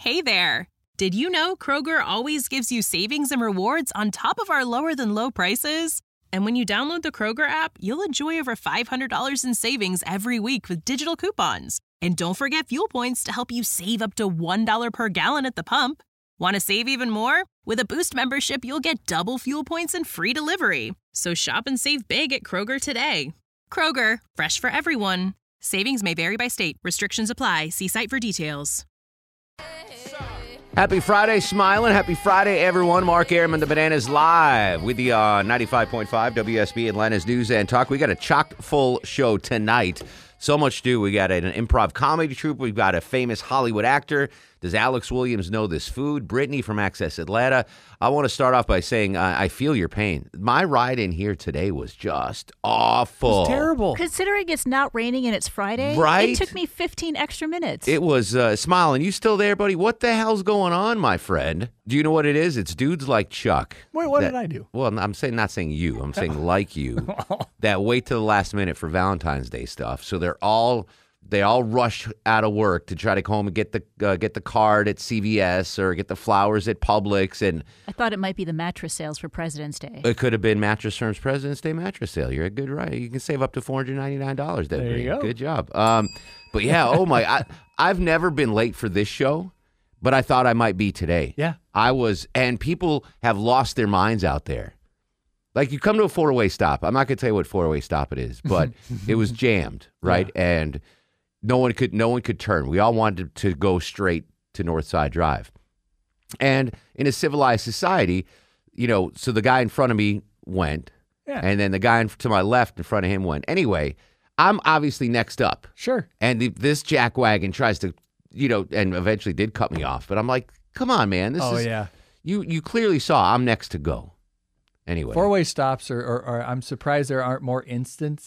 Hey there! Did you know Kroger always gives you savings and rewards on top of our lower-than-low prices? And when you download the Kroger app, you'll enjoy over $500 in savings every week with digital coupons. And don't forget fuel points to help you save up to $1 per gallon at the pump. Want to save even more? With a Boost membership, you'll get double fuel points and free delivery. So shop and save big at Kroger today. Kroger, fresh for everyone. Savings may vary by state. Restrictions apply. See site for details. Happy Friday, smiling. Happy Friday, everyone. Mark Arum and the Bananas live with the 95.5 WSB Atlanta's News and Talk. We got a chock-full show tonight. So much to do. We got an improv comedy troupe. We've got a famous Hollywood actor. Does Alex Williams know this food? Brittany from Access Atlanta. I want to start off by saying I feel your pain. My ride in here today was just awful. It was terrible. Considering it's not raining and it's Friday, right? It took me 15 extra minutes. It was smiling. You still there, buddy? What the hell's going on, my friend? Do you know what it is? It's dudes like Chuck. Wait, what did I do? Well, I'm saying not saying you. I'm saying like you that wait till the last minute for Valentine's Day stuff. So they all rush out of work to try to go home and get the card at CVS or get the flowers at Publix. And I thought it might be the mattress sales for President's Day. it could have been Mattress Firm's President's Day mattress sale. You're a good right. You can save up to $499. There you go. Good job. But yeah, oh my, I've never been late for this show, but I thought I might be today. Yeah. I was, and people have lost their minds out there. Like you come to a four-way stop. I'm not going to tell you what four-way stop it is, but it was jammed, right? Yeah. And no one could turn. We all wanted to go straight to Northside Drive. And in a civilized society, so the guy in front of me went, and then the guy to my left in front of him went. Anyway, I'm obviously next up. Sure. And this jackwagon tries to, and eventually did cut me off. But I'm like, come on, man. Yeah. You clearly saw I'm next to go. Anyway. Four-way stops are I'm surprised there aren't more incidents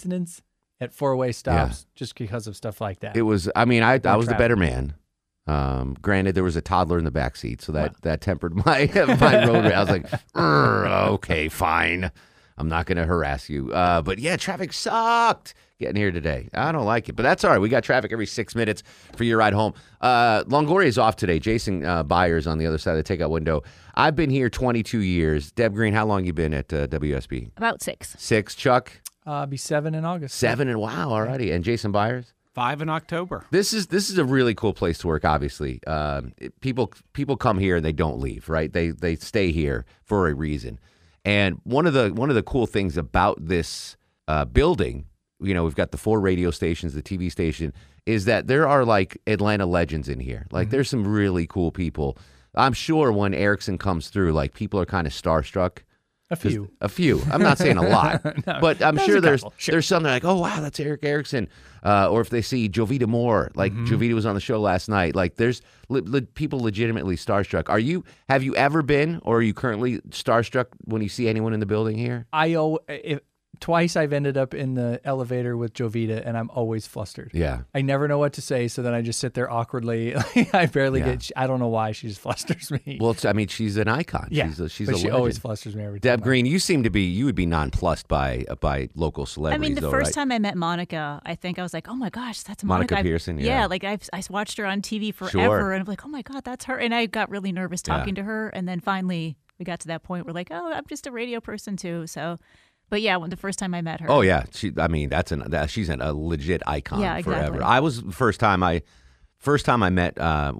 at four-way stops just because of stuff like that. It was, I was the traffic. better man. Granted, there was a toddler in the back seat, so that tempered my road rage. I was like, okay, fine. I'm not going to harass you. But yeah, traffic sucked getting here today. I don't like it, but that's all right. We got traffic every 6 minutes for your ride home. Longoria is off today. Jason Byers on the other side of the takeout window. I've been here 22 years. Deb Green, how long you been at WSB? About 6. 6. Chuck? Be 7 in August. 7, and wow, alrighty. And Jason Byers? 5 in October. This is a really cool place to work. Obviously, people come here and they don't leave, right? They stay here for a reason. And one of the cool things about this building, we've got the 4 radio stations, the TV station, is that there are like Atlanta legends in here. Like there's some really cool people. I'm sure when Erickson comes through, like people are kind of starstruck. A few. I'm not saying a lot, No, but I'm sure there's Sure. there's some that are like, oh wow, that's Eric Erickson, or if they see Jovita Moore, like Jovita was on the show last night. Like there's people legitimately starstruck. Have you ever been, or are you currently starstruck when you see anyone in the building here? Twice I've ended up in the elevator with Jovita, and I'm always flustered. Yeah. I never know what to say, so then I just sit there awkwardly. I barely get. I don't know why she just flusters me. Well, she's an icon. Yeah, she's but a she legend. always flusters me every time. Deb Green, you would be nonplussed by local celebrities. I mean, the though, first right? time I met Monica, I think I was like, oh my gosh, that's Monica Monica. Pearson, yeah. Yeah, like I watched her on TV forever, Sure. and I'm like, oh my God, that's her. And I got really nervous talking to her, and then finally we got to that point where like, oh, I'm just a radio person too, so. But yeah, when the first time I met her. Oh yeah, she's a legit icon forever. Exactly. I was first time I met.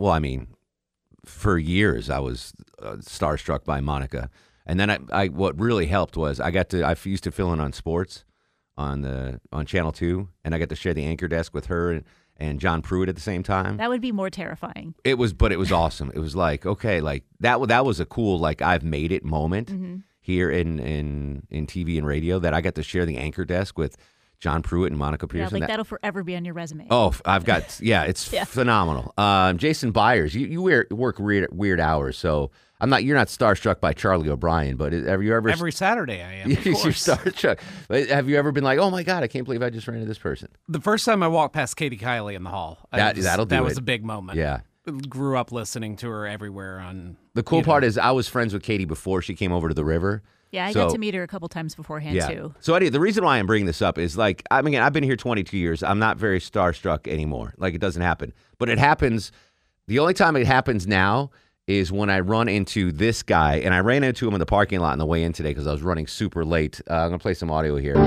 For years I was starstruck by Monica, and then I what really helped was I used to fill in on sports on Channel 2, and I got to share the anchor desk with her and John Pruitt at the same time. That would be more terrifying. It was awesome. It was like, okay, like that was a cool like I've made it moment. Mm-hmm. Here in TV and radio, that I got to share the anchor desk with John Pruitt and Monica Pearson. Yeah, that'll forever be on your resume. Oh, I've got, it's phenomenal. Jason Byers, you work weird hours, so you're not starstruck by Charlie O'Brien, but have you ever? Every Saturday I am, of You're course. starstruck. Have you ever been like, oh my God, I can't believe I just ran into this person? The first time I walked past Katie Kiley in the hall, That was a big moment. Yeah. Grew up listening to her everywhere on. The cool part is I was friends with Katie before she came over to the river. Yeah, I got to meet her a couple times beforehand too. So Eddie, the reason why I'm bringing this up is like, I've been here 22 years. I'm not very starstruck anymore. Like it doesn't happen, but it happens The only time it happens now is when I run into this guy, and I ran into him in the parking lot on the way in today because I was running super late. I'm going to play some audio here.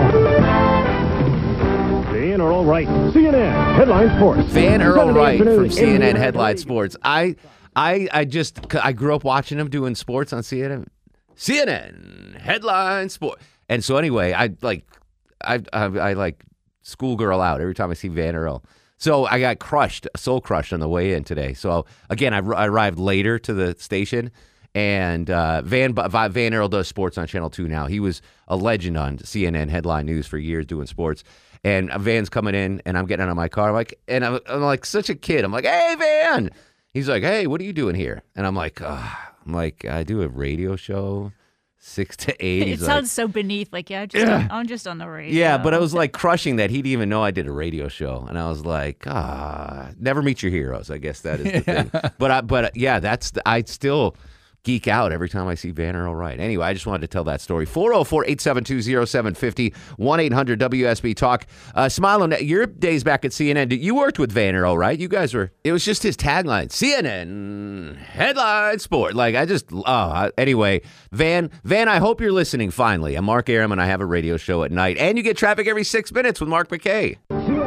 Van Earl Wright, CNN Headline Sports. Van Earl Wright from CNN Headline Sports. I grew up watching him doing sports on CNN Headline Sports. And so anyway, I like schoolgirl out every time I see Van Earl. So I got soul crushed on the way in today. So again, I arrived later to the station, and Van Earl does sports on Channel 2 now. He was a legend on CNN Headline News for years doing sports. And Van's coming in, and I'm getting out of my car. I'm like such a kid. I'm like, "Hey, Van." He's like, "Hey, what are you doing here?" And I'm like, I do a radio show, 6 to 8. It sounds so beneath. Like, I'm just on the radio. Yeah, but I was like crushing that he'd even know I did a radio show, and I was like, never meet your heroes. I guess that is the thing. But I still geek out every time I see Van Earl Wright. Anyway, I just wanted to tell that story. 404-872-0750, 1-800-WSB-TALK. Smiling, your days back at CNN, you worked with Van Earl, right? You guys were, it was just his tagline, CNN Headline Sport. Anyway, Van, I hope you're listening finally. I'm Mark Arum, and I have a radio show at night. And you get traffic every 6 minutes with Mark McKay.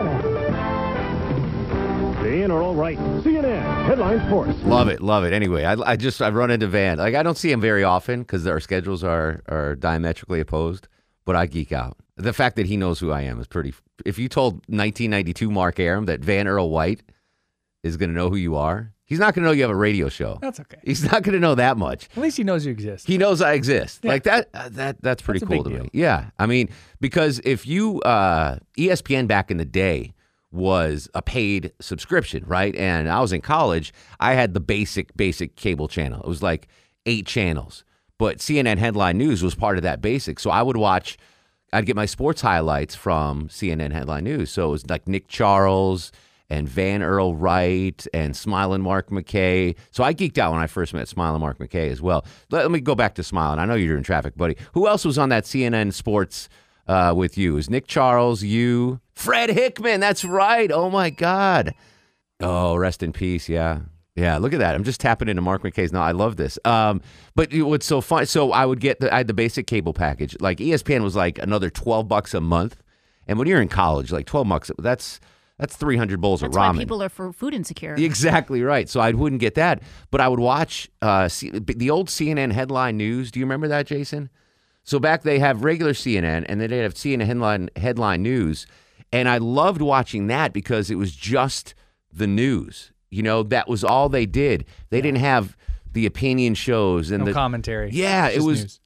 Van Earl Wright, CNN Headline Sports. Love it. Anyway, I run into Van. Like, I don't see him very often because our schedules are diametrically opposed, but I geek out. The fact that he knows who I am is pretty. If you told 1992 Mark Arum that Van Earl Wright is going to know who you are, he's not going to know you have a radio show. That's okay. He's not going to know that much. At least he knows you exist. He knows I exist. Yeah. Like that's pretty cool to me. Yeah. I mean, because if you, ESPN back in the day was a paid subscription, right? And I was in college. I had the basic cable channel. It was like 8 channels. But CNN Headline News was part of that basic. So I'd get my sports highlights from CNN Headline News. So it was like Nick Charles and Van Earl Wright and Smiling Mark McKay. So I geeked out when I first met Smiling Mark McKay as well. Let me go back to Smiling. I know you're in traffic, buddy. Who else was on that CNN Sports with you? It was Nick Charles, you, Fred Hickman. That's right. Oh, my God. Oh, rest in peace. Yeah. Yeah, look at that. I'm just tapping into Mark McKay's. No, I love this. But what's so fun, so I had the basic cable package. Like ESPN was like another $12 a month. And when you're in college, like $12, that's 300 bowls of ramen. That's why people are for food insecure. Exactly right. So I wouldn't get that. But I would watch the old CNN Headline News. Do you remember that, Jason? So back they have regular CNN, and then they have CNN Headline News. And I loved watching that because it was just the news. You know, that was all they did. They didn't have the opinion shows and no the commentary. Yeah, it was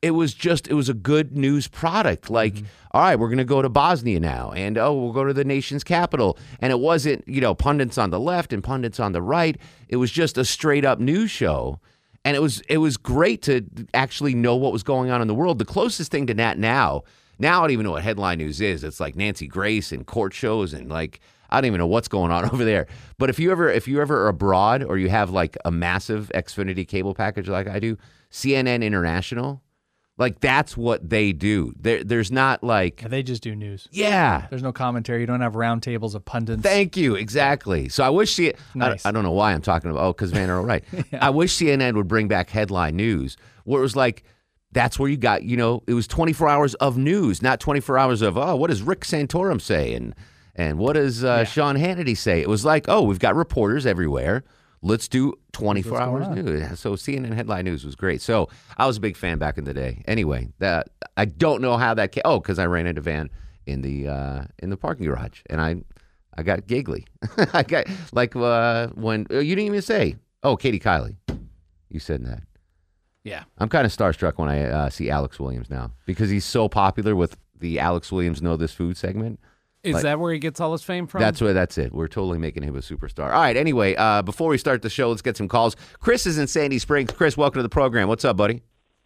a good news product. Like, all right, we're going to go to Bosnia now, and we'll go to the nation's capital. And it wasn't, pundits on the left and pundits on the right. It was just a straight up news show. And it was great to actually know what was going on in the world. The closest thing to that now I don't even know what headline news is. It's like Nancy Grace and court shows and like I don't even know what's going on over there. But if you ever are abroad or you have like a massive Xfinity cable package like I do, CNN International, like that's what they do. There's not like they just do news. Yeah, there's no commentary. You don't have round tables of pundits. Thank you, exactly. So I wish nice. I don't know why I'm talking about because Van Earl Wright. Yeah. I wish CNN would bring back headline news where it was like. That's where you got, it was 24 hours of news, not 24 hours of, what does Rick Santorum say and what does Sean Hannity say? It was like, we've got reporters everywhere. Let's do 24 hours news. So CNN Headline News was great. So I was a big fan back in the day. Anyway, I don't know how that came. Oh, because I ran into Van in the parking garage, and I got giggly. I got like when you didn't even say, Katie Kiley. You said that. Yeah. I'm kind of starstruck when I see Alex Williams now because he's so popular with the Alex Williams Know This Food segment. Is that where he gets all his fame from? That's it. We're totally making him a superstar. All right, anyway, before we start the show, let's get some calls. Chris is in Sandy Springs. Chris, welcome to the program. What's up, buddy?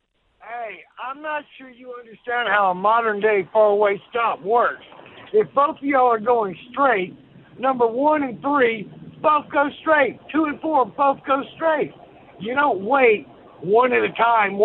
Hey, I'm not sure you understand how a modern-day four-way stop works. If both of y'all are going straight, number 1 and 3 both go straight. 2 and 4 both go straight. You don't wait. One at a time.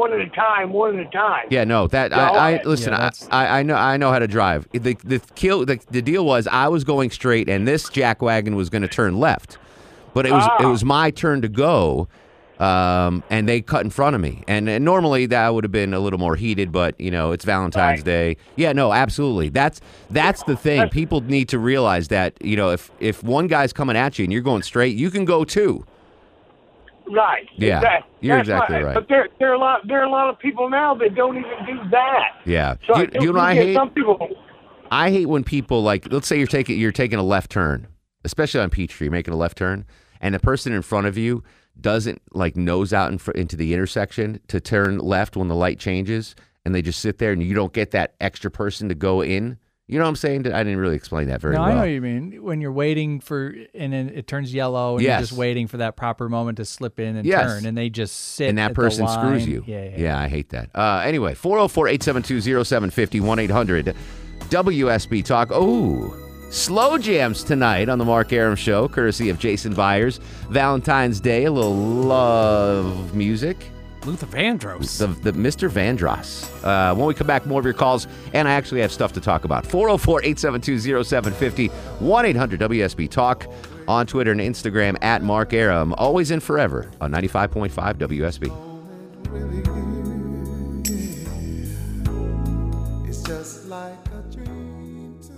Yeah, no, that listen. Yeah, I know how to drive. The deal was I was going straight, and this jackwagon was going to turn left. But it was my turn to go, and they cut in front of me. And normally that would have been a little more heated, but, it's Valentine's Day. Yeah, no, absolutely. That's the thing. People need to realize that, if one guy's coming at you and you're going straight, you can go too. Right. Yeah, you're exactly right. But there are a lot of people now that don't even do that. Yeah. So do you know what I hate? Some people. I hate when people, like, let's say you're taking a left turn, especially on Peachtree, making a left turn, and the person in front of you doesn't, like, nose out into the intersection to turn left when the light changes, and they just sit there and you don't get that extra person to go in. You know what I'm saying? I didn't really explain that very well. I know what you mean. When you're waiting and then it turns yellow, and you're just waiting for that proper moment to slip in and turn, and they just sit. And that person screws you. Yeah, I hate that. Anyway, 404-872-0750, 1-800-WSB Talk. Oh, slow jams tonight on the Mark Arum Show, courtesy of Jason Byers. Valentine's Day, a little love music. Luther Vandross. The Mr. Vandross. When we come back, more of your calls, and I actually have stuff to talk about. 404-872-0750, 1-800-WSB Talk, on Twitter and Instagram at Mark Arum. Always and forever on 95.5 WSB. It's just like a dream to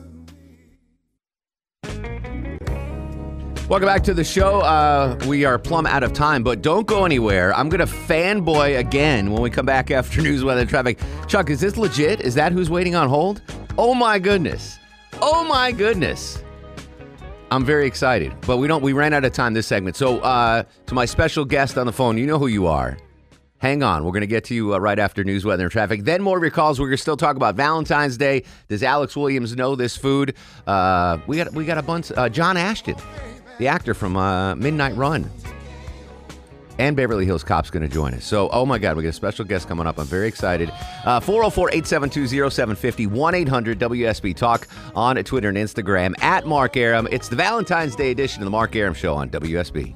me. Welcome back to the show. We are plumb out of time, but don't go anywhere. I'm going to fanboy again when we come back after news, weather, and traffic. Chuck, is this legit? Is that who's waiting on hold? Oh, my goodness. Oh, my goodness. I'm very excited, but we ran out of time this segment. So to my special guest on the phone, you know who you are. Hang on. We're going to get to you right after news, weather, and traffic. Then more of your calls. We're going to still talk about Valentine's Day. Does Alex Williams know this food? We got a bunch. John Ashton, the actor from Midnight Run, and Beverly Hills Cop's going to join us. So, oh my God, we got a special guest coming up. I'm very excited. 404-872-0750, 1-800-WSB Talk on Twitter and Instagram at Mark Arum. It's the Valentine's Day edition of the Mark Arum Show on WSB.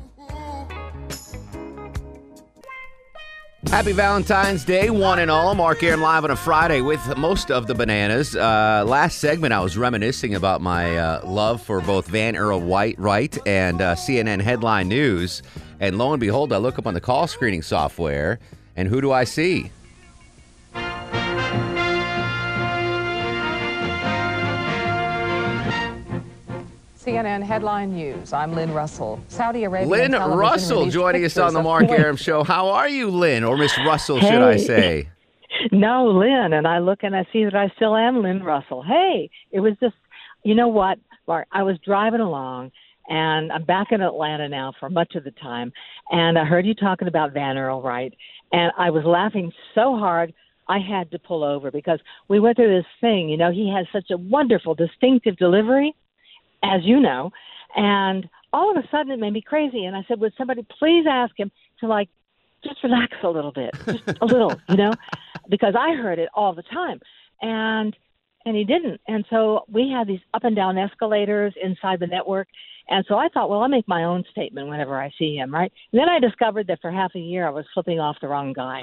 Happy Valentine's Day, one and all. Mark Arum live on a Friday with most of the bananas. Last segment, I was reminiscing about my love for both Van Earl Wright and CNN Headline News. And lo and behold, I look up on the call screening software, and who do I see? CNN Headline News. I'm Lynn Russell. Saudi Arabia. Lynn Russell joining us on the Mark Arum Show. How are you, Lynn? Or Miss Russell, should I say? No, Lynn. And I look and I see that I still am Lynn Russell. Hey, it was just, you know what, Mark? I was driving along, and I'm back in Atlanta now for much of the time, and I heard you talking about Van Earl Wright, and I was laughing so hard I had to pull over because we went through this thing. You know, he has such a wonderful, distinctive delivery, as you know, and all of a sudden it made me crazy. And I said, would somebody please ask him to, like, just relax a little bit, just a little, you know, because I heard it all the time. And he didn't. And so we had these up and down escalators inside the network. And so I thought, well, I'll make my own statement whenever I see him, right? And then I discovered that for half a year I was flipping off the wrong guy.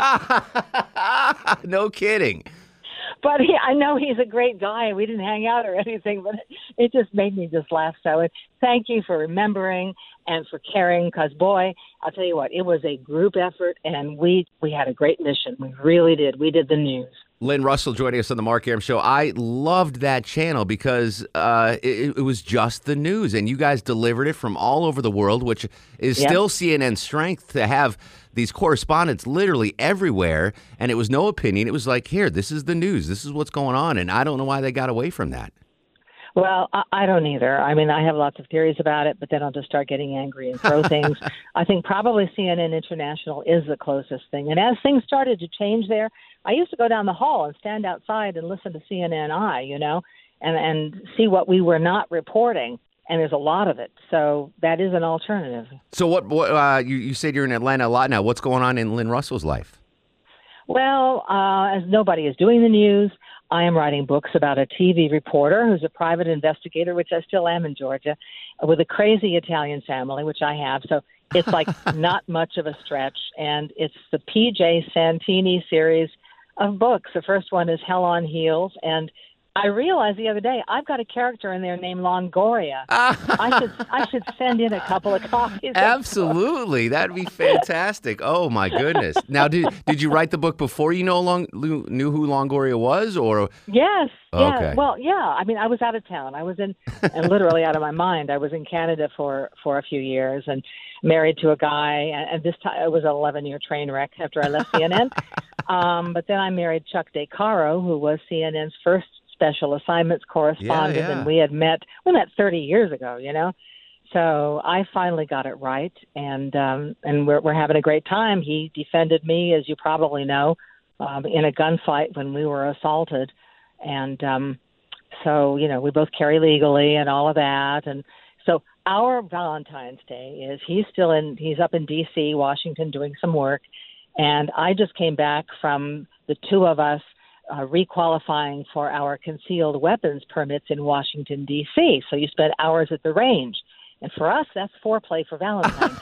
No kidding. But I know he's a great guy, and we didn't hang out or anything, but it just made me just laugh. So thank you for remembering and for caring, because, boy, I'll tell you what, it was a group effort, and we had a great mission. We really did. We did the news. Lynn Russell joining us on the Mark Arum Show. I loved that channel because it was just the news, and you guys delivered it from all over the world, which is still CNN's strength, to have these correspondents literally everywhere, and it was no opinion. It was like, here, this is the news. This is what's going on, and I don't know why they got away from that. Well, I don't either. I mean, I have lots of theories about it, but then I'll just start getting angry and throw things. I think probably CNN International is the closest thing. And as things started to change there, I used to go down the hall and stand outside and listen to CNN-I, you know, and see what we were not reporting. And there's a lot of it. So that is an alternative. So what you said you're in Atlanta a lot now. What's going on in Lynn Russell's life? Well, as nobody is doing the news, I am writing books about a TV reporter who's a private investigator, which I still am in Georgia, with a crazy Italian family, which I have. So it's like not much of a stretch. And it's the P.J. Santini series of books. The first one is Hell on Heels. And I realized the other day I've got a character in there named Longoria. I should send in a couple of copies. Absolutely, that'd be fantastic. Oh my goodness! Now, did you write the book before you knew who Longoria was, or? Yes. Okay. Yeah. Well, yeah. I mean, I was out of town. I was and literally out of my mind. I was in Canada for a few years and married to a guy. And this time it was an 11-year train wreck after I left CNN. But then I married Chuck DeCaro, who was CNN's first special assignments correspondent, and we met 30 years ago, So I finally got it right, and we're having a great time. He defended me, as you probably know, in a gunfight when we were assaulted, and so we both carry legally and all of that, and so our Valentine's Day is he's up in D.C., Washington, doing some work, and I just came back from the two of us requalifying for our concealed weapons permits in Washington, D.C. So you spend hours at the range. And for us, that's foreplay for Valentine's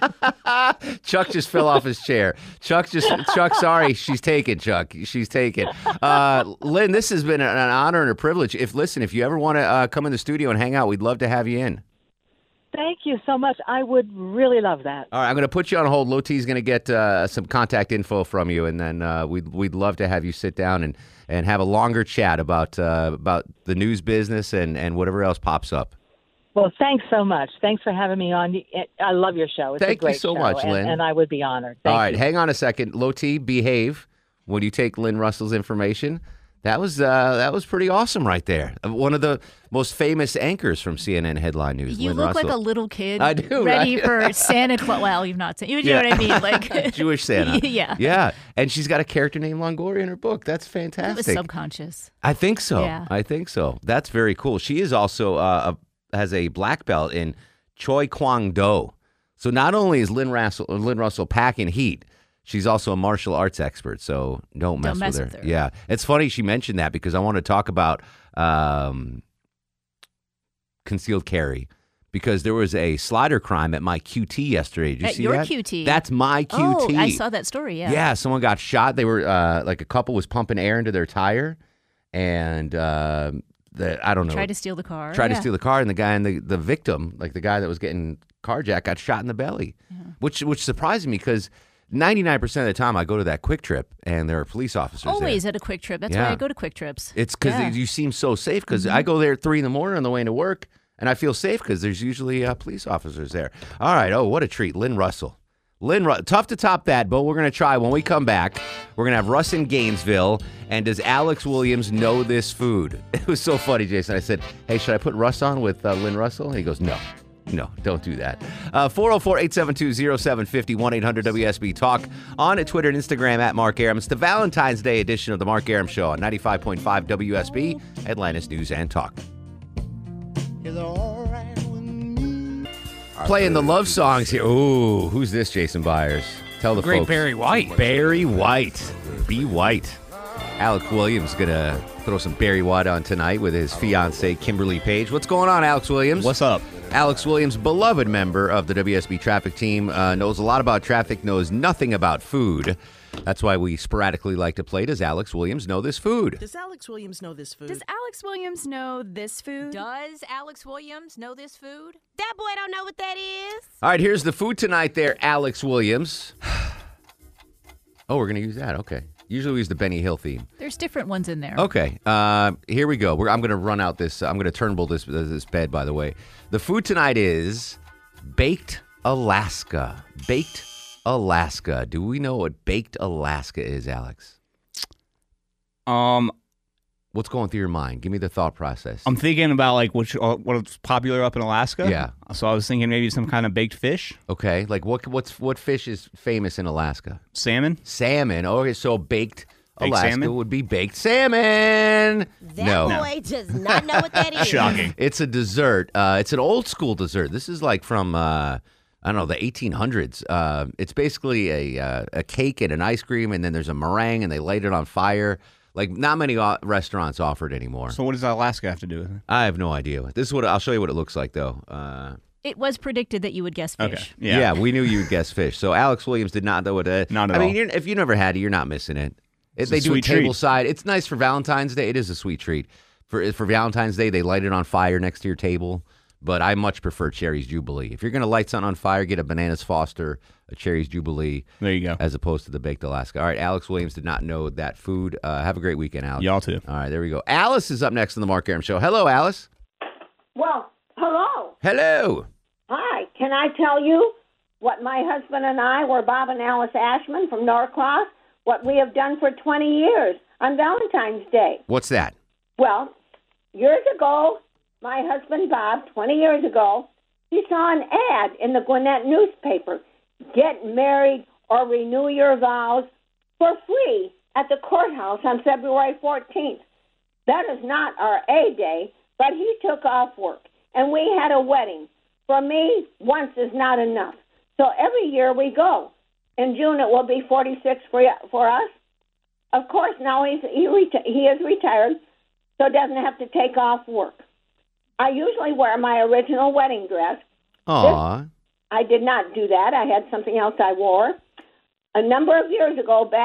Day. Chuck just fell off his chair. Chuck, sorry, she's taken, Chuck. She's taken. Lynn, this has been an honor and a privilege. If you ever want to come in the studio and hang out, we'd love to have you in. Thank you so much. I would really love that. All right, I'm going to put you on hold. Low T's going to get some contact info from you, and then we'd love to have you sit down and have a longer chat about the news business and whatever else pops up. Well, thanks so much. Thanks for having me on. I love your show. It's Thank a great you so show, much, Lynn. And I would be honored. All right, you. hang on a second. Low T, behave when you take Lynn Russell's information. That was pretty awesome right there. One of the most famous anchors from CNN Headline News. You Lynn look Russell. like a little kid. I do, ready right? for Santa Claus. Well, you've not seen. You know what I mean? Like Jewish Santa. Yeah. Yeah, and she's got a character named Longoria in her book. That's fantastic. It was subconscious. I think so. Yeah. I think so. That's very cool. She is also has a black belt in Choi Kwang Do. So not only is Lynn Russell packing heat, she's also a martial arts expert, so don't mess with her. Yeah. It's funny she mentioned that because I want to talk about concealed carry because there was a slider crime at my QT yesterday. Did you see your that? QT? That's my QT. Oh, I saw that story, yeah. Yeah, someone got shot. They were, like a couple was pumping air into their tire, and I don't know. Tried to steal the car. To steal the car, and the guy and the victim, like the guy that was getting carjacked, got shot in the belly, which surprised me because 99% of the time I go to that Quick Trip and there are police officers Always there. at a Quick Trip. That's why I go to Quick Trips. It's because you seem so safe because I go there at 3 a.m. on the way into work and I feel safe because there's usually police officers there. All right. Oh, what a treat. Lynn Russell. Tough to top that, but we're going to try. When we come back, we're going to have Russ in Gainesville. And does Alex Williams know this food? It was so funny, Jason. I said, hey, should I put Russ on with Lynn Russell? And he goes, no. No, don't do that. 404-872-0750, 1-800-WSB Talk. On Twitter and Instagram at Mark Arum. It's the Valentine's Day edition of the Mark Arum Show on 95.5 WSB, Atlantis News and Talk. Playing the love songs here. Ooh, who's this, Jason Byers? Tell the Great folks. Barry White. Barry White. Be White. Alex Williams going to throw some Barry White on tonight with his fiancée, Kimberly Page. What's going on, Alex Williams? What's up? Alex Williams, beloved member of the WSB traffic team, knows a lot about traffic, knows nothing about food. That's why we sporadically like to play Does Alex Williams Know This Food? Does Alex Williams know this food? Does Alex Williams know this food? Does Alex Williams know this food? That boy don't know what that is. All right, here's the food tonight there, Alex Williams. Oh, we're going to use that. Okay. Usually we use the Benny Hill theme. There's different ones in there. Okay. Here we go. I'm going to run out this. I'm going to turnbull this bed, by the way. The food tonight is Baked Alaska. Baked Alaska. Do we know what Baked Alaska is, Alex? What's going through your mind? Give me the thought process. I'm thinking about like what's popular up in Alaska. Yeah. So I was thinking maybe some kind of baked fish. Okay. Like what fish is famous in Alaska? Salmon. Salmon. Okay, so baked Alaska salmon? would be baked salmon. That boy does not know what that is. Shocking. It's a dessert. It's an old school dessert. This is like from I don't know, the 1800s. It's basically a cake and an ice cream, and then there's a meringue, and they light it on fire. Like, not many restaurants offer it anymore. So what does Alaska have to do with it? I have no idea. I'll show you what it looks like, though. It was predicted that you would guess fish. Okay. Yeah, we knew you would guess fish. So Alex Williams did not know what it is. Not at all. I mean, if you never had it, you're not missing it. They do it sweet treat. tableside. It's nice for Valentine's Day. It is a sweet treat. For Valentine's Day, they light it on fire next to your table. But I much prefer Cherry's Jubilee. If you're going to light something on fire, get a Bananas Foster, a Cherry's Jubilee. There you go. As opposed to the Baked Alaska. All right, Alex Williams did not know that food. Have a great weekend, Alex. Y'all too. All right, there we go. Alice is up next on the Mark Arum Show. Hello, Alice. Well, hello. Hello. Hi. Can I tell you what my husband and I, we're Bob and Alice Ashman from Norcross, what we have done for 20 years on Valentine's Day? What's that? Well, years ago, my husband, Bob, 20 years ago, he saw an ad in the Gwinnett newspaper. Get married or renew your vows for free at the courthouse on February 14th. That is not our A day, but he took off work, and we had a wedding. For me, once is not enough. So every year we go. In June, it will be 46 for us. Of course, now he is retired, so doesn't have to take off work. I usually wear my original wedding dress. Aww. I did not do that. I had something else I wore. A number of years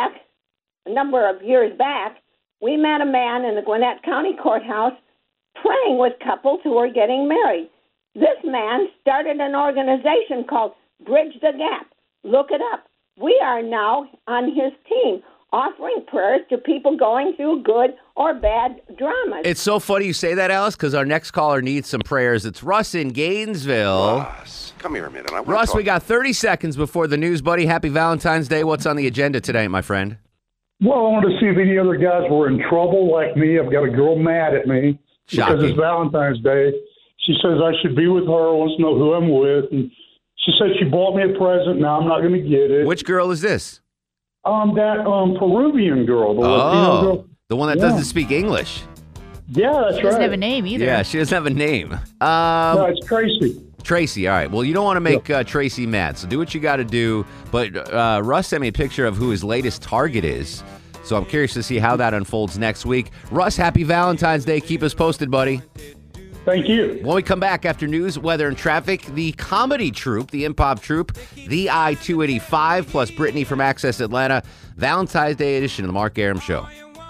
back, we met a man in the Gwinnett County Courthouse praying with couples who were getting married. This man started an organization called Bridge the Gap. Look it up. We are now on his team, offering prayers to people going through good or bad dramas. It's so funny you say that, Alice, because our next caller needs some prayers. It's Russ in Gainesville. Russ, come here a minute. Russ, we got 30 seconds before the news, buddy. Happy Valentine's Day. What's on the agenda tonight, my friend? Well, I wanted to see if any other guys were in trouble like me. I've got a girl mad at me because it's Valentine's Day. She says I should be with her, wants to know who I'm with. And she said she bought me a present. Now I'm not going to get it. Which girl is this? That Peruvian girl. The Latino girl. The one that doesn't speak English. Yeah, that's right. She doesn't have a name either. Yeah, she doesn't have a name. No, it's Tracy. Tracy, all right. Well, you don't want to make Tracy mad, so do what you got to do. But Russ sent me a picture of who his latest target is, so I'm curious to see how that unfolds next week. Russ, happy Valentine's Day. Keep us posted, buddy. Thank you. When we come back after news, weather, and traffic, the comedy troupe, the improv troupe, the I-285, plus Brittany from Access Atlanta, Valentine's Day edition of the Mark Arum Show.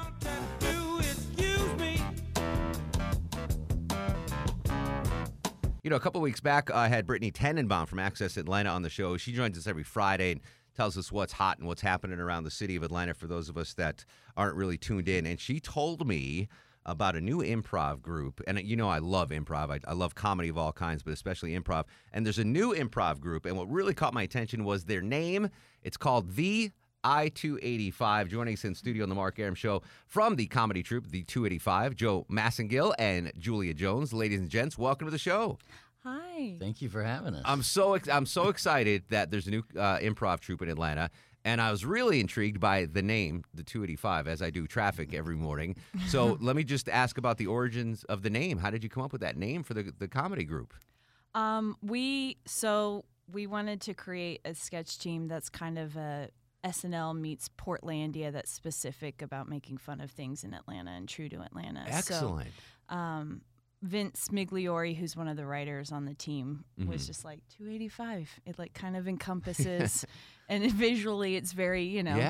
You know, a couple of weeks back, I had Brittany Tenenbaum from Access Atlanta on the show. She joins us every Friday and tells us what's hot and what's happening around the city of Atlanta for those of us that aren't really tuned in. And she told me about a new improv group. And, you know, I love improv. I love comedy of all kinds, but especially improv. And there's a new improv group. And what really caught my attention was their name. It's called The I-285. Joining us in studio on the Mark Arum Show from the comedy troupe, The 285, Joe Massengill and Julia Jones. Ladies and gents, welcome to the show. Hi. Thank you for having us. I'm so excited that there's a new improv troupe in Atlanta. And I was really intrigued by the name, the 285, as I do traffic every morning. So let me just ask about the origins of the name. How did you come up with that name for the comedy group? We wanted to create a sketch team that's kind of a SNL meets Portlandia that's specific about making fun of things in Atlanta and true to Atlanta. Excellent. So, Vince Migliori, who's one of the writers on the team, was just like 285. It like kind of encompasses, and visually it's very,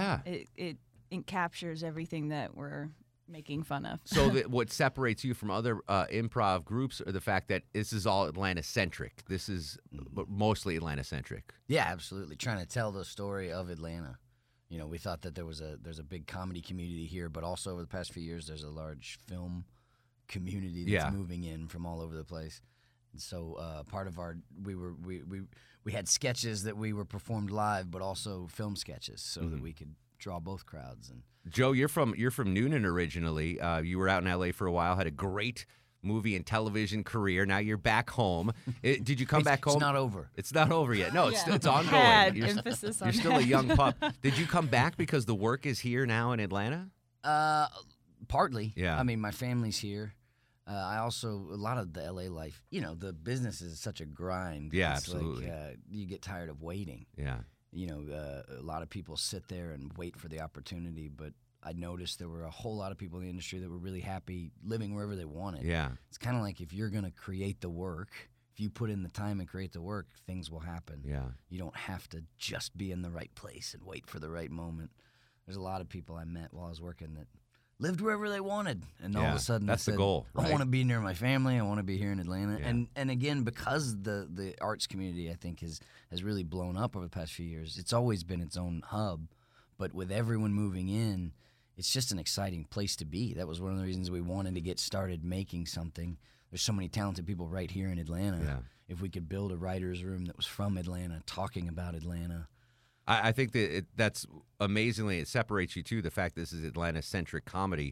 it captures everything that we're making fun of. So what separates you from other improv groups are the fact that this is all Atlanta-centric. This is mostly Atlanta-centric. Yeah, absolutely. Trying to tell the story of Atlanta. You know, we thought that there's a big comedy community here, but also over the past few years there's a large film community that's moving in from all over the place. And so part of our we had sketches that we were performed live, but also film sketches so that we could draw both crowds. And Joe, you're from Noonan originally. You were out in LA for a while, had a great movie and television career. Now you're back home. Did you come back home? It's not over. It's not over yet. No, it's ongoing. Emphasis on you're still a young pup. Did you come back because the work is here now in Atlanta? Partly. Yeah. I mean, my family's here. I also, a lot of the LA life, you know, the business is such a grind. Yeah, it's absolutely. Like, you get tired of waiting. Yeah. You know, a lot of people sit there and wait for the opportunity, but I noticed there were a whole lot of people in the industry that were really happy living wherever they wanted. Yeah. It's kind of like if you're going to create the work, if you put in the time and create the work, things will happen. Yeah. You don't have to just be in the right place and wait for the right moment. There's a lot of people I met while I was working that lived wherever they wanted, and all of a sudden that's they the said, goal. Right? I want to be near my family. I want to be here in Atlanta. And again, because the arts community, I think, has really blown up over the past few years. It's always been its own hub, but with everyone moving in, it's just an exciting place to be. That was one of the reasons we wanted to get started making something. There's so many talented people right here in Atlanta. Yeah. If we could build a writer's room that was from Atlanta, talking about Atlanta. I think that that's amazingly, it separates you too, the fact this is Atlanta-centric comedy.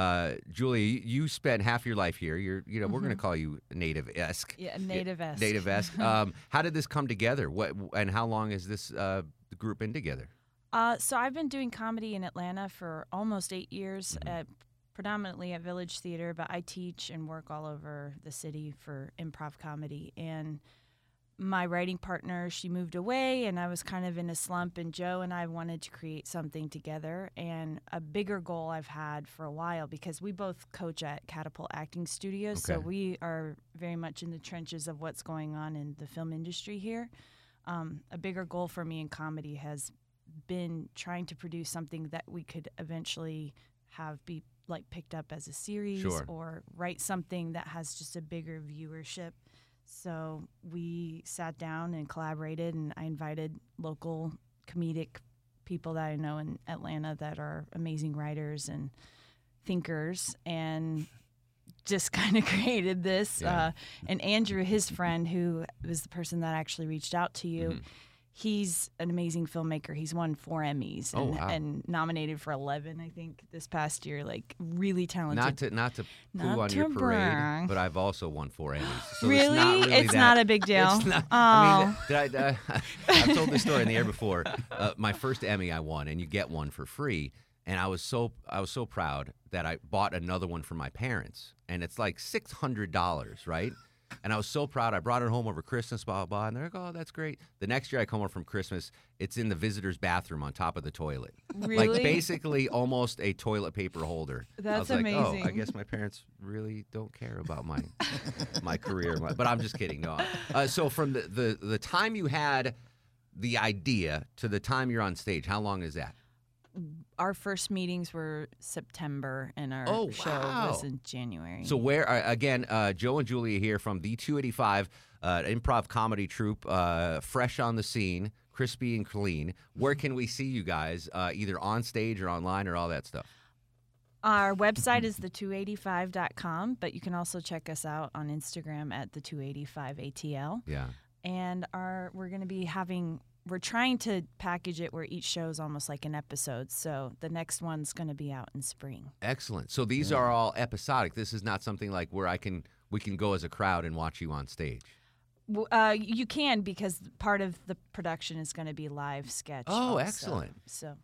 Julia, you spent half your life here. We're going to call you native-esque. Yeah, native-esque. Native-esque. How did this come together? And how long has this group been together? So I've been doing comedy in Atlanta for almost 8 years, predominantly at Village Theater, but I teach and work all over the city for improv comedy. And my writing partner, she moved away, and I was kind of in a slump, and Joe and I wanted to create something together. And a bigger goal I've had for a while, because we both coach at Catapult Acting Studios, so we are very much in the trenches of what's going on in the film industry here. A bigger goal for me in comedy has been trying to produce something that we could eventually have be like picked up as a series or write something that has just a bigger viewership. So we sat down and collaborated, and I invited local comedic people that I know in Atlanta that are amazing writers and thinkers, and just kind of created this. And Andrew, his friend, who was the person that actually reached out to you, he's an amazing filmmaker. He's won 4 Emmys and nominated for 11, I think, this past year. Like, really talented. Not to poo on your parade, but I've also won 4 Emmys. So really? It's not a big deal. It's not, I mean, I've told this story in the air before. My first Emmy I won, and you get one for free. And I was so proud that I bought another one for my parents. And it's like $600, right? And I was so proud. I brought it home over Christmas, blah, blah, blah. And they're like, oh, that's great. The next year I come home from Christmas, it's in the visitor's bathroom on top of the toilet. Really? Like basically almost a toilet paper holder. That's I was amazing. Like, oh, I guess my parents really don't care about my career. But I'm just kidding. No. So from the time you had the idea to the time you're on stage, how long is that? Our first meetings were September, and our show was in January. So where, again, Joe and Julia here from the 285 improv comedy troupe, fresh on the scene, crispy and clean. Where can we see you guys, either on stage or online or all that stuff? Our website is the285.com, but you can also check us out on Instagram at the285ATL. Yeah. And we're going to be we're trying to package it where each show is almost like an episode. So the next one's going to be out in spring. Excellent. So these are all episodic. This is not something like where we can go as a crowd and watch you on stage. You can, because part of the production is going to be live sketch. Oh, also. excellent. So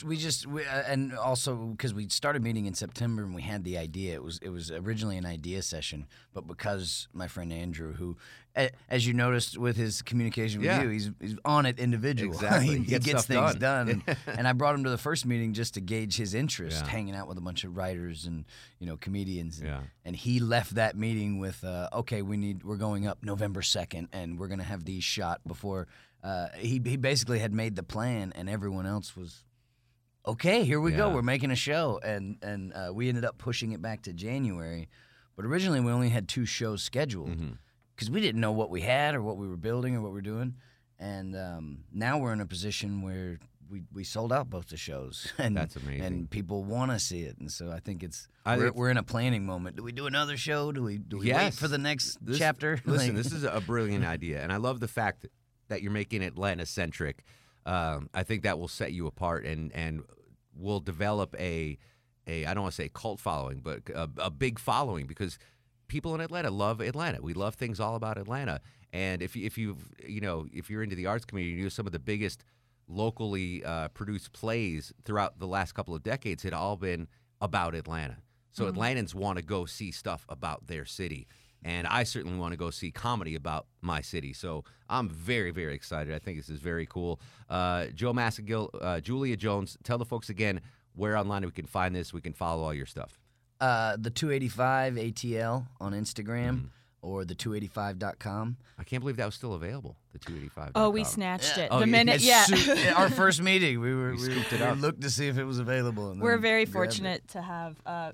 and also because we started meeting in September and we had the idea. It was originally an idea session, but because my friend Andrew, who, as you noticed with his communication with you, he's on it individual. Exactly. he gets things done. And I brought him to the first meeting just to gauge his interest, hanging out with a bunch of writers and comedians. And he left that meeting with, okay, we're going up November 2nd. And we're going to have these shot before he basically had made the plan, and everyone else was, okay, here we go. We're making a show. And we ended up pushing it back to January. But originally we only had 2 shows scheduled because we didn't know what we had or what we were building or what we were doing. And now we're in a position where we sold out both the shows, and that's amazing. And people want to see it, and so I think we're in a planning moment. Do we do another show? Do we wait for the next chapter? Listen, this is a brilliant idea, and I love the fact that you're making Atlanta centric. I think that will set you apart, and will develop a I don't want to say cult following, but a big following, because people in Atlanta love Atlanta. We love things all about Atlanta, and if you're into the arts community, you know some of the biggest locally produced plays throughout the last couple of decades had all been about Atlanta. So Atlantans want to go see stuff about their city. And I certainly want to go see comedy about my city. So I'm very, very excited. I think this is very cool. Joe Massengill, Julia Jones, tell the folks again where online we can find this, we can follow all your stuff. The 285 ATL on Instagram. or the285.com. I can't believe that was still available, the 285.com. Oh, we snatched it the minute, Our first meeting, we scooped it up. looked to see if it was available. And we're very fortunate to have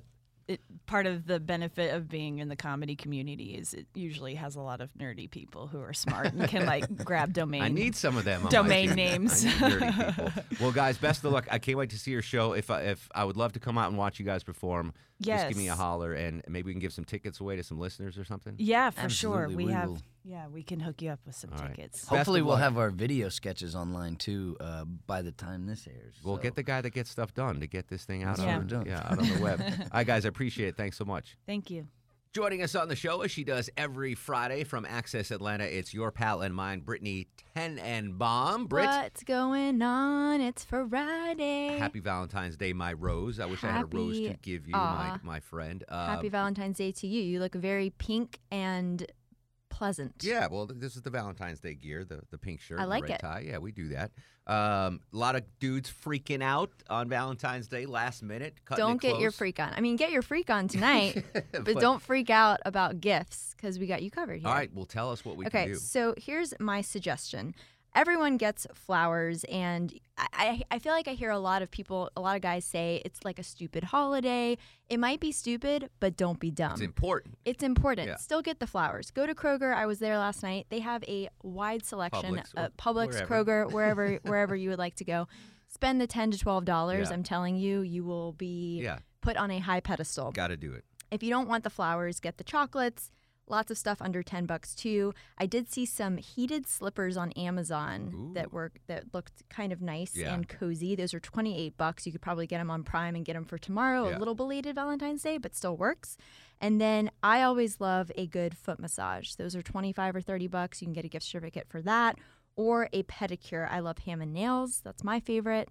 part of the benefit of being in the comedy community is it usually has a lot of nerdy people who are smart and can grab domain. I need some of them. Domain names. I need nerdy people. Well, guys, best of luck. I can't wait to see your show. If I would love to come out and watch you guys perform. Yes. Just give me a holler, and maybe we can give some tickets away to some listeners or something. Yeah, for sure. We can hook you up with some tickets. Hopefully we'll have our video sketches online, too, by the time this airs. We'll get the guy that gets stuff done to get this thing out, out on the web. All right, guys, I appreciate it. Thanks so much. Thank you. Joining us on the show, as she does every Friday from Access Atlanta, it's your pal and mine, Brittany Tenenbaum. Britt, what's going on? It's Friday. Happy Valentine's Day, my rose. I wish I had a rose to give you, my friend. Happy Valentine's Day to you. You look very pink and pleasant. Yeah, well, this is the Valentine's Day gear, the pink shirt, I like the red it. tie. Yeah, we do that. A lot of dudes freaking out on Valentine's Day last minute. Don't get your freak on. I mean, get your freak on tonight, but don't freak out about gifts because we got you covered here. All right, well, tell us what we can do. Okay, so here's my suggestion. Everyone gets flowers, and I feel like I hear a lot of guys say it's like a stupid holiday. It might be stupid, but don't be dumb. It's important. It's important. Yeah. Still get the flowers. Go to Kroger. I was there last night. They have a wide selection. Publix, wherever. Kroger, wherever you would like to go. Spend the $10 to $12. Yeah. I'm telling you, you will be put on a high pedestal. Got to do it. If you don't want the flowers, get the chocolates. Lots of stuff under $10 too. I did see some heated slippers on Amazon that looked kind of nice and cozy. Those are $28. You could probably get them on Prime and get them for tomorrow. A little belated Valentine's Day, but still works. And then I always love a good foot massage. Those are $25 or $30. You can get a gift certificate for that, or a pedicure. I love Ham and Nails. That's my favorite.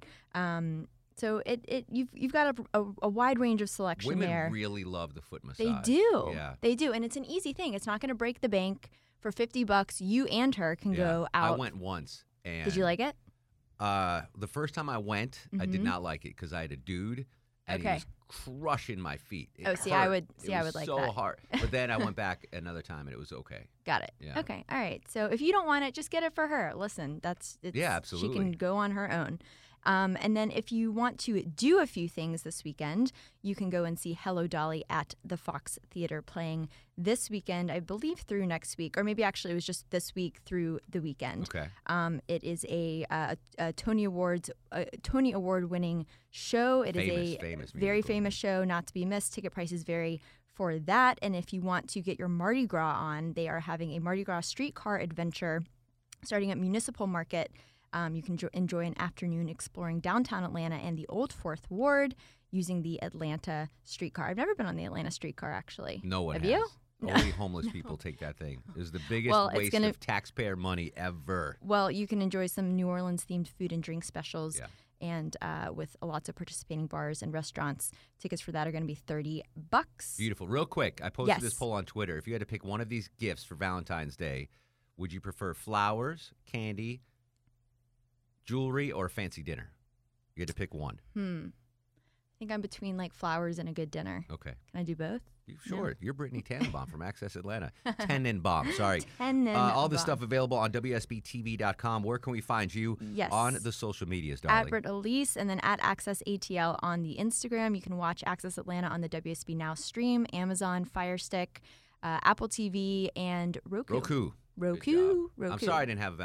So you've got a wide range of selection there. Women really love the foot massage. They do. Yeah. They do. And it's an easy thing. It's not going to break the bank. For $50, you and her can go out. I went once. And did you like it? The first time I went, I did not like it because I had a dude and he was crushing my feet. It hurt. I would like so that. So hard. But then I went back another time and it was okay. Got it. Yeah. Okay. All right. So if you don't want it, just get it for her. Listen, absolutely. She can go on her own. And then if you want to do a few things this weekend, you can go and see Hello Dolly at the Fox Theater playing this weekend, I believe through next week, or maybe actually it was just this week through the weekend. Okay. It is a Tony Award winning show. It is a very famous show, not to be missed. Ticket prices vary for that. And if you want to get your Mardi Gras on, they are having a Mardi Gras streetcar adventure starting at Municipal Market. You can enjoy an afternoon exploring downtown Atlanta and the Old Fourth Ward using the Atlanta streetcar. I've never been on the Atlanta streetcar, actually. No one has. Have you? Only homeless people take that thing. It was the biggest waste of taxpayer money ever. Well, you can enjoy some New Orleans-themed food and drink specials. Yeah. And with lots of participating bars and restaurants. Tickets for that are going to be $30. Beautiful. Real quick, I posted this poll on Twitter. If you had to pick one of these gifts for Valentine's Day, would you prefer flowers, candy, jewelry, or a fancy dinner? You had to pick one. I think I'm between flowers and a good dinner. Okay. Can I do both? Sure. No. You're Brittany Tenenbaum from Access Atlanta. Tenenbaum, sorry. Tenenbaum. All this stuff available on WSBTV.com. Where can we find you on the social medias, darling? At Britt Elise and then at Access ATL on the Instagram. You can watch Access Atlanta on the WSB Now stream, Amazon, Fire Stick, Apple TV, and Roku. Roku. I'm sorry I didn't have a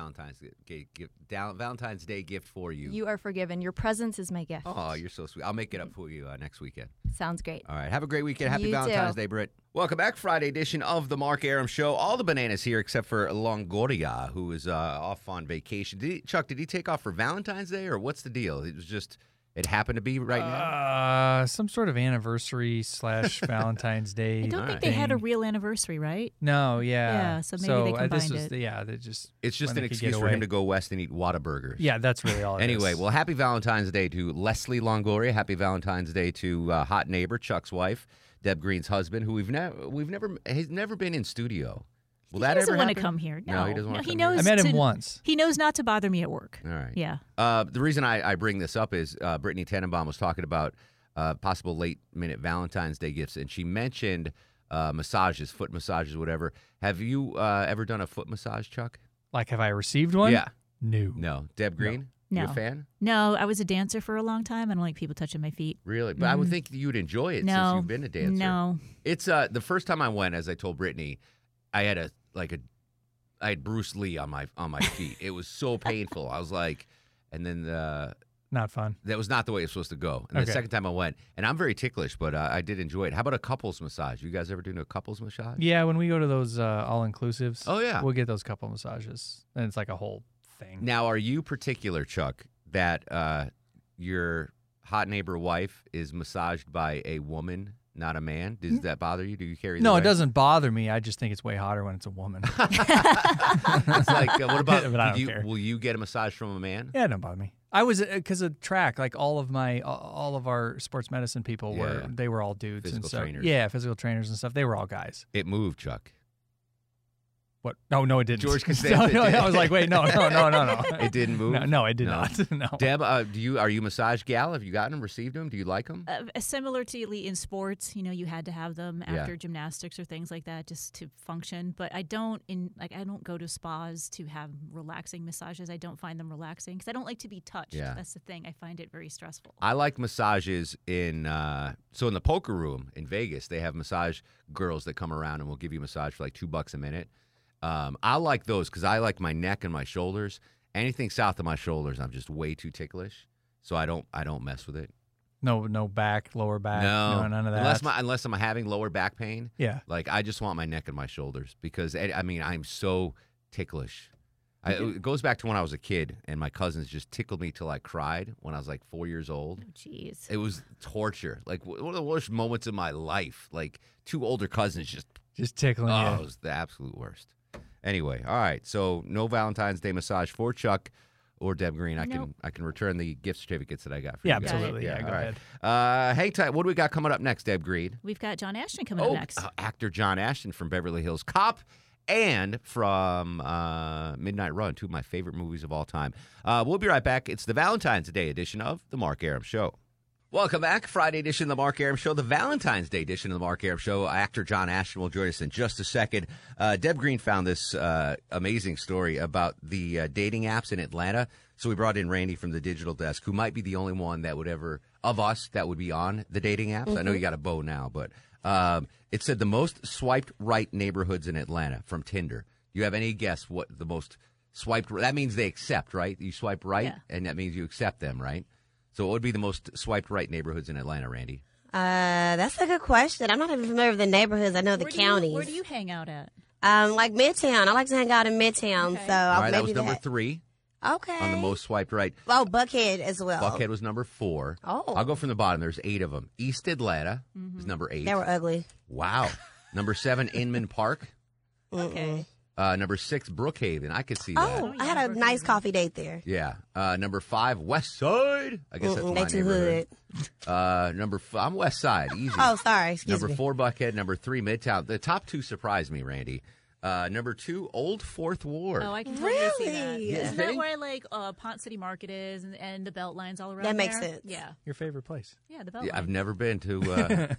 Valentine's Day gift for you. You are forgiven. Your presence is my gift. Oh, you're so sweet. I'll make it up for you next weekend. Sounds great. All right. Have a great weekend. Happy Valentine's Day, Britt. Welcome back. Friday edition of the Mark Arum Show. All the bananas here except for Longoria, who is off on vacation. Chuck, did he take off for Valentine's Day, or what's the deal? It was just... It happened to be right now? Some sort of anniversary / Valentine's Day. I don't think they had a real anniversary, right? No, yeah. Yeah, so maybe they combined it. It's just an excuse for him to go west and eat Whataburgers. Yeah, that's really all it Anyway, is. well, happy Valentine's Day to Leslie Longoria. Happy Valentine's Day to hot neighbor, Chuck's wife, Deb Green's husband, who he's never been in studio. Will that doesn't ever want happen? to come here. No, he doesn't want to come knows here. I met him once. He knows not to bother me at work. All right. Yeah. The reason I bring this up is Brittany Tenenbaum was talking about possible late-minute Valentine's Day gifts, and she mentioned massages, foot massages, whatever. Have you ever done a foot massage, Chuck? Like, have I received one? Yeah. No. Deb Green? No. You a fan? No, I was a dancer for a long time. I don't like people touching my feet. Really? But I would think you'd enjoy it since you've been a dancer. No. It's the first time I went, as I told Brittany, I had I had Bruce Lee on my feet. It was so painful. I was like, and then not fun. That was not the way it was supposed to go. And the second time I went, and I'm very ticklish, but I did enjoy it. How about a couples massage? You guys ever do a couples massage? Yeah, when we go to those all-inclusives. Oh, yeah. We'll get those couple massages, and it's like a whole thing. Now, are you particular, Chuck, that your hot neighbor wife is massaged by a woman, not a man? Does that bother you? Do you carry No, it doesn't bother me. I just think it's way hotter when it's a woman. It's like, what about, but I don't care. Will you get a massage from a man? Yeah, it don't bother me. I was, because of track, like all of our sports medicine people they were all dudes. Physical and trainers. Yeah, physical trainers and stuff. They were all guys. It moved, Chuck. What? No, it didn't. George Costanza. No, I was like, wait, no. It didn't move? No, it did not. No. Deb, are you a massage gal? Have you gotten them, received them? Do you like them? Similar to elite in sports, you had to have them after gymnastics or things like that just to function. But I don't go to spas to have relaxing massages. I don't find them relaxing because I don't like to be touched. Yeah. That's the thing. I find it very stressful. I like massages in the poker room in Vegas, they have massage girls that come around and will give you a massage for like $2 a minute. I like those because I like my neck and my shoulders. Anything south of my shoulders, I'm just way too ticklish, so I don't mess with it. No back, lower back. No, none of that. Unless I'm having lower back pain. Yeah. Like I just want my neck and my shoulders because I'm so ticklish. It goes back to when I was a kid and my cousins just tickled me till I cried when I was like 4 years old. Oh, jeez. It was torture. Like one of the worst moments of my life. Like two older cousins just tickling you. Oh, it was the absolute worst. Anyway, all right. So no Valentine's Day massage for Chuck or Deb Green. I can return the gift certificates that I got for you guys. Absolutely. Yeah, go ahead. Hang tight. What do we got coming up next, Deb Green? We've got John Ashton coming up next. Actor John Ashton from Beverly Hills Cop and from Midnight Run, two of my favorite movies of all time. We'll be right back. It's the Valentine's Day edition of The Mark Arum Show. Welcome back. Friday edition of the Mark Arum Show, the Valentine's Day edition of the Mark Arum Show. Actor John Ashton will join us in just a second. Deb Green found this amazing story about the dating apps in Atlanta. So we brought in Randy from the digital desk, who might be the only one that would ever, of us, that would be on the dating apps. Mm-hmm. I know you got a bow now, but it said the most swiped right neighborhoods in Atlanta from Tinder. Do you have any guess what the most swiped? That means they accept, right? You swipe right, and that means you accept them, right? So what would be the most swiped right neighborhoods in Atlanta, Randy? That's a good question. I'm not even familiar with the neighborhoods. I know the counties. Where do you hang out at? Like Midtown. I like to hang out in Midtown. Okay. So all right, that was number 3. Okay. On the most swiped right. Oh, Buckhead as well. Buckhead was number 4. Oh. I'll go from the bottom. There's 8 of them. East Atlanta is number 8. They were ugly. Wow. Number 7, Inman Park. Okay. Number 6, Brookhaven. I could see that. Oh, I had a nice coffee date there. Yeah. Number 5, West Side. I guess that's my neighborhood. Number 5, I'm West Side. Easy. Oh, sorry. Excuse me. Number 4, Buckhead. Number 3, Midtown. The top 2 surprised me, Randy. Number 2, Old Fourth Ward. Oh, I can totally see that. Isn't that where Pont City Market is and the Beltline's all around there? That makes there? sense. Yeah. Your favorite place? Yeah, the Beltline. Yeah, I've never been to.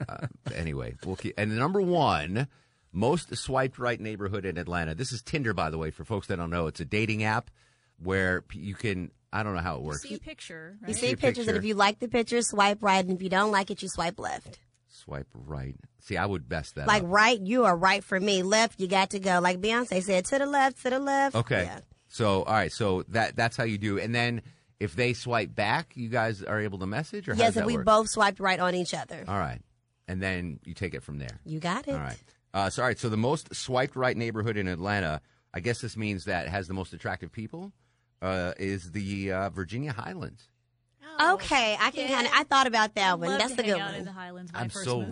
Anyway, we'll keep. And the number 1. Most swiped right neighborhood in Atlanta. This is Tinder, by the way, for folks that don't know. It's a dating app where you can, I don't know how it works. You see a picture, right? You see pictures, and if you like the picture, swipe right, and if you don't like it, you swipe left. Swipe right. See, I would best that like up. Right, you are right for me. Left, you got to go. Like Beyonce said, to the left, to the left. Okay. Yeah. So, all right. So that's how you do. And then if they swipe back, you guys are able to message? Or how does that we work? both swiped right on each other. All right. And then you take it from there. You got it. All right. So the most swiped right neighborhood in Atlanta, I guess this means that has the most attractive people, is the Virginia Highlands. Oh, okay, I can kind of. I thought about that one. That's the good one. In the Highlands I'm so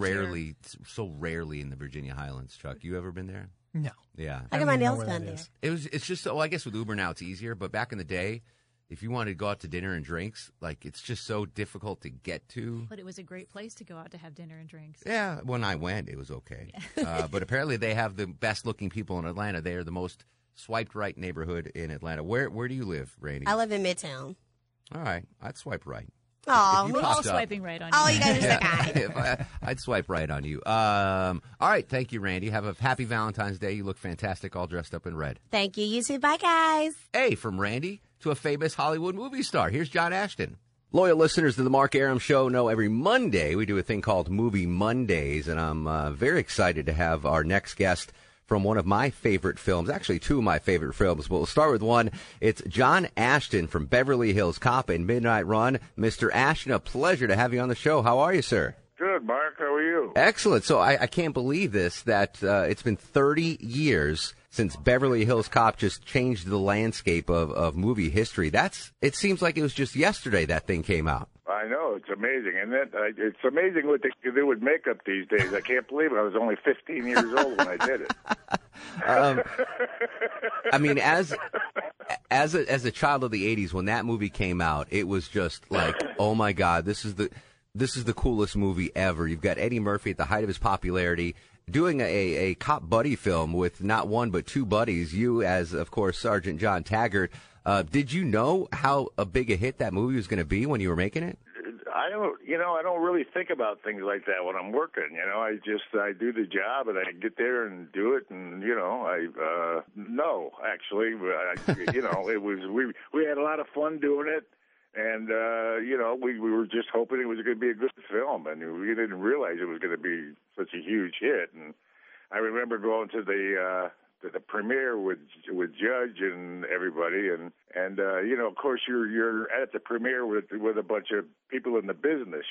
rarely in the Virginia Highlands. Chuck, you ever been there? No. Yeah. I got my nails done there. It's just I guess with Uber now it's easier, but back in the day, if you wanted to go out to dinner and drinks, like it's just so difficult to get to. But it was a great place to go out to have dinner and drinks. Yeah, when I went, it was okay. Yeah. But apparently they have the best looking people in Atlanta. They are the most swiped right neighborhood in Atlanta. Where do you live, Randy? I live in Midtown. All right, I'd swipe right. Oh, we're all swiping right on you. Oh, you guys are so kind. I'd swipe right on you. All right, thank you, Randy. Have a happy Valentine's Day. You look fantastic, all dressed up in red. Thank you. You too. Bye, guys. Hey, from Randy to a famous Hollywood movie star. Here's John Ashton. Loyal listeners to the Mark Arum Show know every Monday we do a thing called Movie Mondays, and I'm very excited to have our next guest from one of my favorite films, actually two of my favorite films, but we'll start with one. It's John Ashton from Beverly Hills Cop and Midnight Run. Mr. Ashton, a pleasure to have you on the show. How are you, sir? Good, Mark. How are you? Excellent. So I can't believe this, that it's been 30 years since Beverly Hills Cop just changed the landscape of movie history. It seems like it was just yesterday that thing came out. I know. It's amazing. And it's amazing what they can do with makeup these days. I can't believe it. I was only 15 years old when I did it. I mean, as a child of the 80s, when that movie came out, it was just like, oh, my God, this is the coolest movie ever. You've got Eddie Murphy at the height of his popularity doing a cop buddy film with not one but two buddies, you as, of course, Sergeant John Taggart. Did you know how big a hit that movie was going to be when you were making it? I don't really think about things like that when I'm working. I do the job and I get there and do it, and no, actually, it was we had a lot of fun doing it. And, we were just hoping it was going to be a good film, and we didn't realize it was going to be such a huge hit. And I remember going to the premiere with Judge and everybody, and of course you're at the premiere with a bunch of people in the business,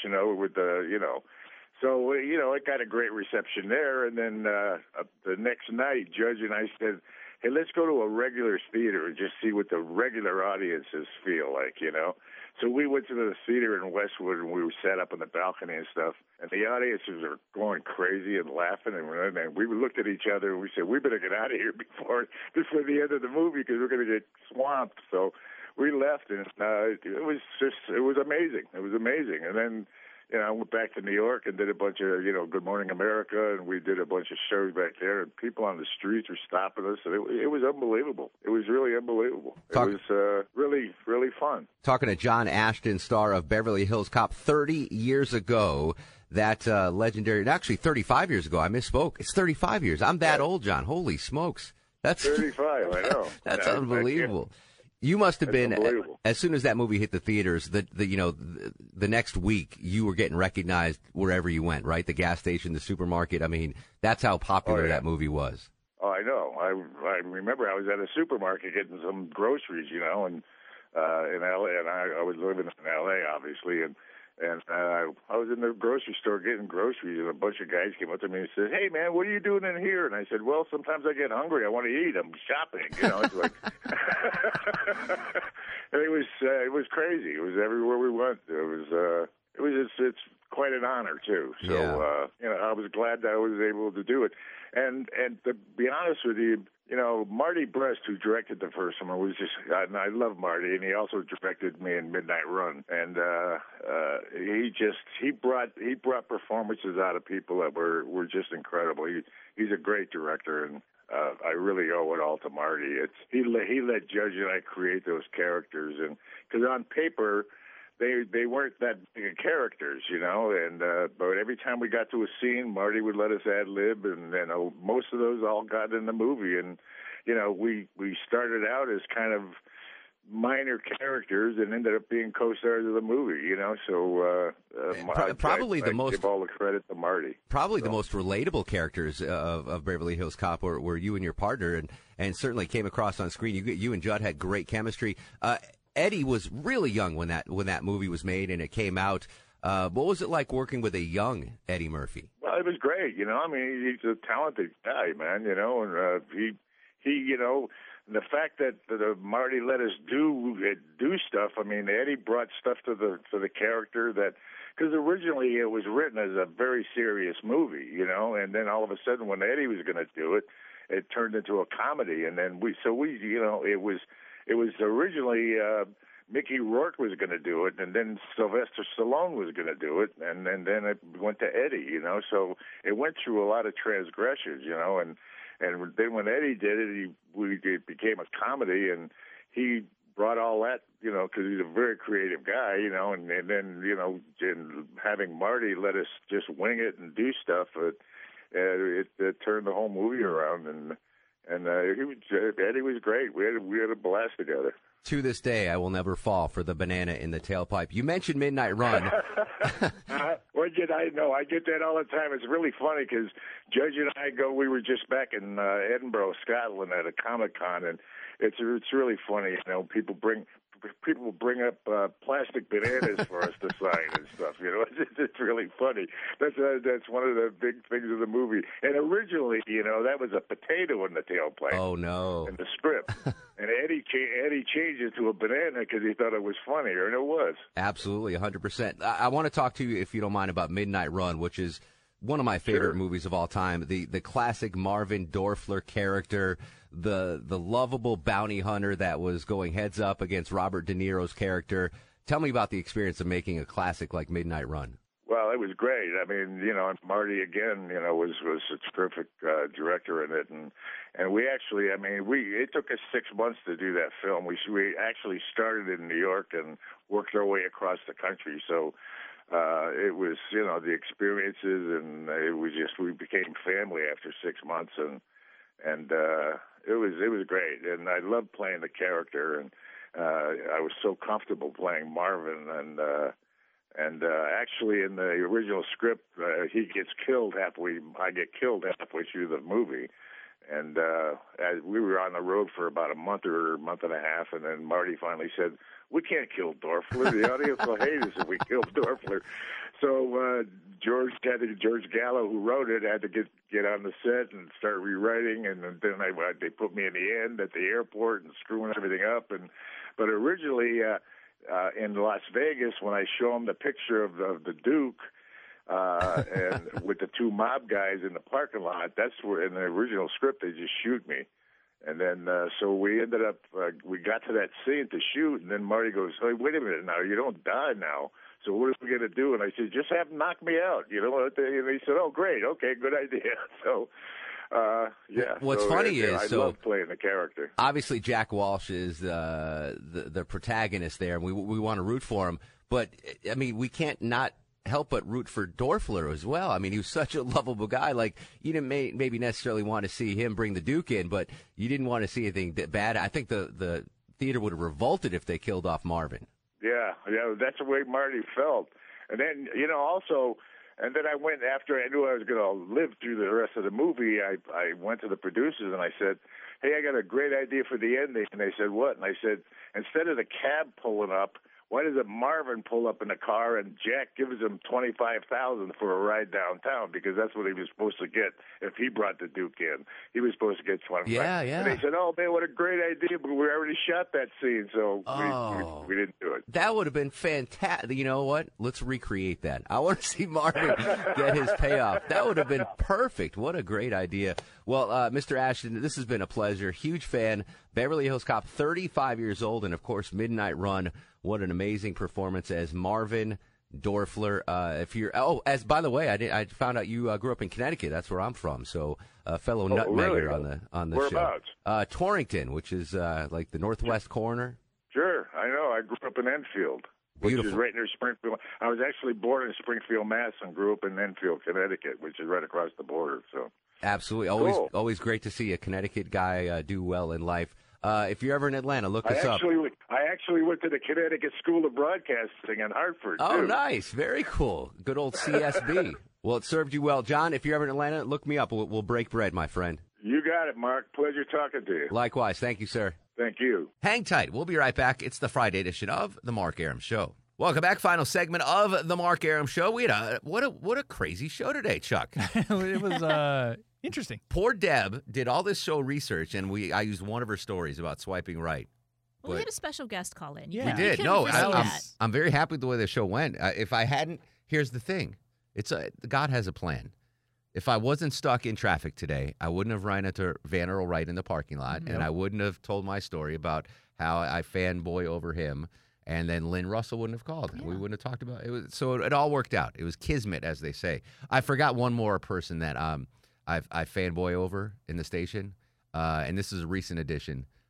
so it got a great reception there. And then the next night, Judge and I said, hey, let's go to a regular theater and just see what the regular audiences feel like, So we went to the theater in Westwood, and we were sat up on the balcony and stuff, and the audiences are going crazy and laughing, and we looked at each other and we said, we better get out of here before the end of the movie because we're going to get swamped. So we left, and it was amazing. It was amazing. And then, I went back to New York and did a bunch of, Good Morning America, and we did a bunch of shows back there, and people on the streets were stopping us, and it was unbelievable. It was really unbelievable. It was really, really fun. Talking to John Ashton, star of Beverly Hills Cop, 30 years ago, that legendary, actually 35 years ago, I misspoke. It's 35 years. I'm that old, John. Holy smokes. That's 35, I know. That's unbelievable. You must have been, as soon as that movie hit the theaters, the next week, you were getting recognized wherever you went, right? The gas station, the supermarket. I mean, that's how popular that movie was. Oh, I know. I remember I was at a supermarket getting some groceries, in L.A., and I was living in L.A., obviously, and I was in the grocery store getting groceries, and a bunch of guys came up to me and said, hey, man, what are you doing in here? And I said, well, sometimes I get hungry. I want to eat. I'm shopping. It's like and it was crazy. It was everywhere we went. It's quite an honor, too. So, I was glad that I was able to do it. And to be honest with you, Marty Brest, who directed the first one, was just, and I love Marty, and he also directed me in Midnight Run. And he brought performances out of people that were just incredible. He's a great director, and I really owe it all to Marty. He let Judge and I create those characters, and because on paper they weren't that big of characters, and but every time we got to a scene, Marty would let us ad lib, and most of those all got in the movie, and we started out as kind of minor characters and ended up being co-stars of the movie, so probably the most, give all the credit to Marty. Probably the most relatable characters of Beverly Hills Cop were you and your partner, and certainly came across on screen. You and Judd had great chemistry. Eddie was really young when that movie was made and it came out. What was it like working with a young Eddie Murphy? Well, it was great. He's a talented guy, man. And he the fact that Marty let us do stuff. I mean, Eddie brought stuff to the character that, because originally it was written as a very serious movie, and then all of a sudden when Eddie was going to do it, it turned into a comedy, and then it was originally Mickey Rourke was going to do it, and then Sylvester Stallone was going to do it, and then it went to Eddie, So it went through a lot of transgressions, and then when Eddie did it, it became a comedy, and he brought all that, because he's a very creative guy, and then, and having Marty let us just wing it and do stuff, it turned the whole movie around, and Eddie was great. We had a blast together. To this day, I will never fall for the banana in the tailpipe. You mentioned Midnight Run. I get that all the time. It's really funny because Judge and I we were just back in Edinburgh, Scotland at a Comic-Con, and it's really funny. People bring up plastic bananas for us to sign and stuff. It's really funny. That's one of the big things of the movie. And originally, that was a potato in the tailpipe. Oh no! In the script, and Eddie changed it to a banana because he thought it was funnier, and it was. Absolutely, 100%. I want to talk to you, if you don't mind, about Midnight Run, which is one of my favorite movies of all time. The classic Marvin Dorfler character, the lovable bounty hunter that was going heads up against Robert De Niro's character. Tell me about the experience of making a classic like Midnight Run. Well, it was great. I mean, Marty again, was a terrific director in it, and we actually, it took us 6 months to do that film. We actually started in New York and worked our way across the country. So it was, the experiences, and it was just we became family after 6 months, and it was great, and I loved playing the character, and I was so comfortable playing Marvin, and actually in the original script, he gets killed I get killed halfway through the movie. And we were on the road for about a month or a month and a half, and then Marty finally said, "We can't kill Dorfler. The audience will hate us if we kill Dorfler." So George Gallo, who wrote it, had to get on the set and start rewriting, and then they put me in the end at the airport and screwing everything up. But originally in Las Vegas, when I show him the picture of the Duke, and with the two mob guys in the parking lot, that's where in the original script they just shoot me. And then so we ended up, we got to that scene to shoot, and then Marty goes, "Hey, wait a minute now, you don't die now. So what are we going to do?" And I said, "Just have him knock me out." And he said, "Oh, great, okay, good idea." So what's funny is, I love playing the character. Obviously, Jack Walsh is the protagonist there, and we want to root for him. But I mean, we can't not help but root for Dorfler as well. I mean, he was such a lovable guy. Like, you didn't maybe necessarily want to see him bring the Duke in, but you didn't want to see anything bad. I think the theater would have revolted if they killed off Marvin. Yeah, that's the way Marty felt. And then, also, and then I went, after I knew I was going to live through the rest of the movie, I went to the producers and I said, "Hey, I got a great idea for the ending." And they said, "What?" And I said, "Instead of the cab pulling up, why doesn't Marvin pull up in a car and Jack gives him $25,000 for a ride downtown, because that's what he was supposed to get if he brought the Duke in. He was supposed to get $25,000. Yeah. And they said, "Oh man, what a great idea!" But we already shot that scene, so we didn't do it. That would have been fantastic. You know what? Let's recreate that. I want to see Marvin get his payoff. That would have been perfect. What a great idea. Well, Mr. Ashton, this has been a pleasure. Huge fan. Beverly Hills Cop, 35 years old, and of course, Midnight Run. What an amazing performance as Marvin Dorfler. As by the way, I found out you grew up in Connecticut. That's where I'm from. So a fellow nutmegger really? on the Whereabouts? show. Torrington, which is like the northwest corner. Sure, I know. I grew up in Enfield, which is right near Springfield. I was actually born in Springfield, Mass, and grew up in Enfield, Connecticut, which is right across the border. So absolutely, always great to see a Connecticut guy do well in life. If you're ever in Atlanta, look us up. I actually went to the Connecticut School of Broadcasting in Hartford, too. Oh, nice. Very cool. Good old CSB. Well, it served you well. John, if you're ever in Atlanta, look me up. We'll break bread, my friend. You got it, Mark. Pleasure talking to you. Likewise. Thank you, sir. Thank you. Hang tight. We'll be right back. It's the Friday edition of The Mark Arum Show. Welcome back. Final segment of The Mark Arum Show. We had what a crazy show today, Chuck. It was interesting. Poor Deb did all this show research, and I used one of her stories about swiping right. Well, we had a special guest call in. We did. No, I'm very happy with the way the show went. If I hadn't, here's the thing. God has a plan. If I wasn't stuck in traffic today, I wouldn't have run into Van Earl Wright in the parking lot, and I wouldn't have told my story about how I fanboy over him, and then Lynn Russell wouldn't have called. Yeah. We wouldn't have talked about it. So it all worked out. It was kismet, as they say. I forgot one more person that I fanboy over in the station, and this is a recent addition.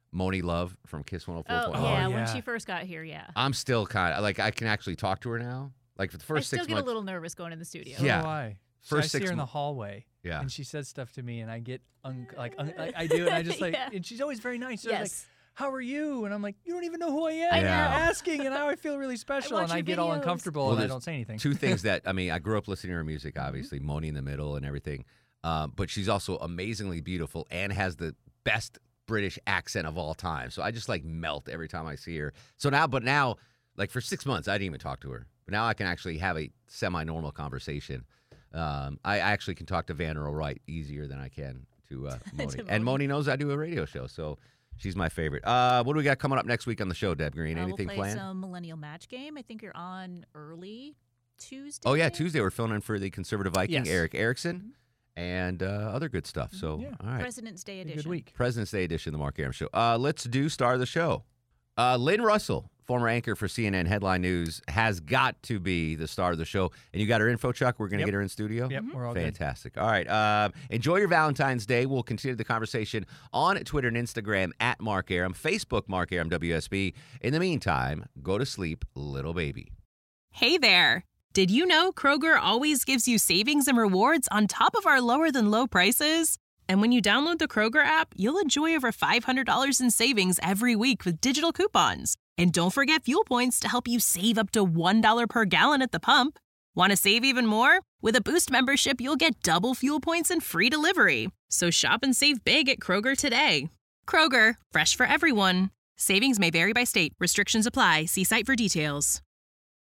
Moni Love from Kiss 104.1. Oh, yeah, when she first got here, yeah. I'm still kind of, like, I can actually talk to her now. Like, for the first 6 months. I still get a little nervous going in the studio. Yeah. So do I. First I see her in the hallway. Yeah. And she says stuff to me, and I get, I do, and I just like, and she's always very nice. So like, how are you? And I'm like, you don't even know who I am. You're asking, and now I feel really special, and I get all uncomfortable, and I don't say anything. Two things that, I mean, I grew up listening to her music, obviously, Moni in the Middle and everything. But she's also amazingly beautiful and has the best British accent of all time. So I just like melt every time I see her. So now, like for 6 months, I didn't even talk to her. But now I can actually have a semi-normal conversation. I actually can talk to Vanna Wright easier than I can to Moni. And Moni knows I do a radio show, so she's my favorite. What do we got coming up next week on the show, Deb Green? Anything we'll play planned? Some Millennial Match Game. I think you're on early Tuesday. Oh, yeah, Tuesday. We're filling in for the conservative Viking, Eric Erickson. And other good stuff. So, all right. President's Day edition. Good week. President's Day edition of the Mark Arum Show. Let's do Star of the Show. Lynn Russell, former anchor for CNN Headline News, has got to be the star of the show. And you got her info, Chuck? We're going to get her in studio? Yep, we're all Fantastic. Good. All right. Enjoy your Valentine's Day. We'll continue the conversation on Twitter and Instagram at Mark Arum, Facebook, Mark Arum WSB. In the meantime, go to sleep, little baby. Hey there. Did you know Kroger always gives you savings and rewards on top of our lower-than-low prices? And when you download the Kroger app, you'll enjoy over $500 in savings every week with digital coupons. And don't forget fuel points to help you save up to $1 per gallon at the pump. Want to save even more? With a Boost membership, you'll get double fuel points and free delivery. So shop and save big at Kroger today. Kroger, fresh for everyone. Savings may vary by state. Restrictions apply. See site for details.